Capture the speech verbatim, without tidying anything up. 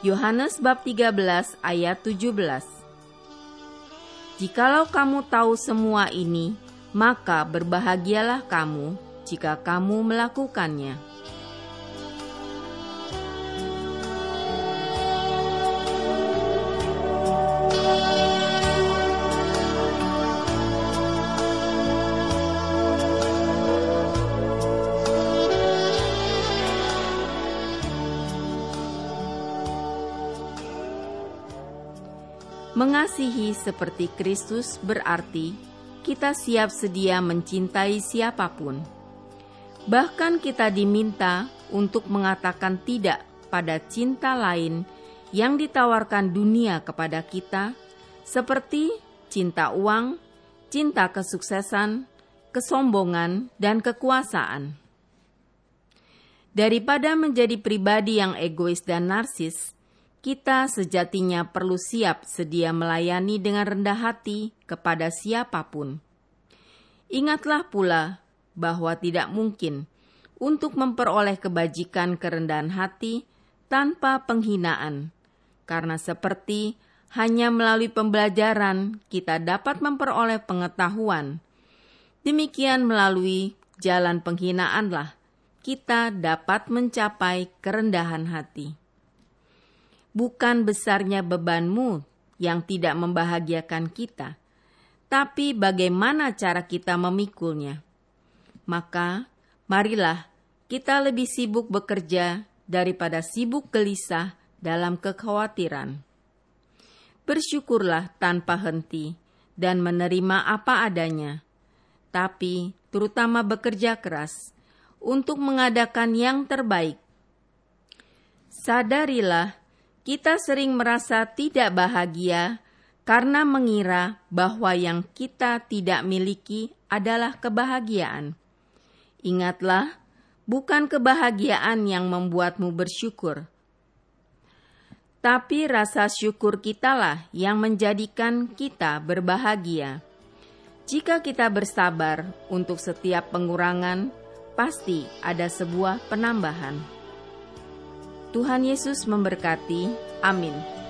Yohanes bab tiga belas ayat tujuh belas. Jikalau kamu tahu semua ini, maka berbahagialah kamu jika kamu melakukannya. Mengasihi seperti Kristus berarti kita siap sedia mencintai siapapun. Bahkan kita diminta untuk mengatakan tidak pada cinta lain yang ditawarkan dunia kepada kita, seperti cinta uang, cinta kesuksesan, kesombongan, dan kekuasaan. Daripada menjadi pribadi yang egois dan narsis, kita sejatinya perlu siap sedia melayani dengan rendah hati kepada siapapun. Ingatlah pula bahwa tidak mungkin untuk memperoleh kebajikan kerendahan hati tanpa penghinaan, karena seperti hanya melalui pembelajaran kita dapat memperoleh pengetahuan. Demikian melalui jalan penghinaanlah kita dapat mencapai kerendahan hati. Bukan besarnya bebanmu yang tidak membahagiakan kita, tapi bagaimana cara kita memikulnya. Maka, marilah kita lebih sibuk bekerja daripada sibuk gelisah dalam kekhawatiran. Bersyukurlah tanpa henti dan menerima apa adanya, tapi terutama bekerja keras untuk mengadakan yang terbaik. Sadarilah, kita sering merasa tidak bahagia karena mengira bahwa yang kita tidak miliki adalah kebahagiaan. Ingatlah, bukan kebahagiaan yang membuatmu bersyukur, tapi rasa syukur kitalah yang menjadikan kita berbahagia. Jika kita bersabar untuk setiap pengurangan, pasti ada sebuah penambahan. Tuhan Yesus memberkati. Amin.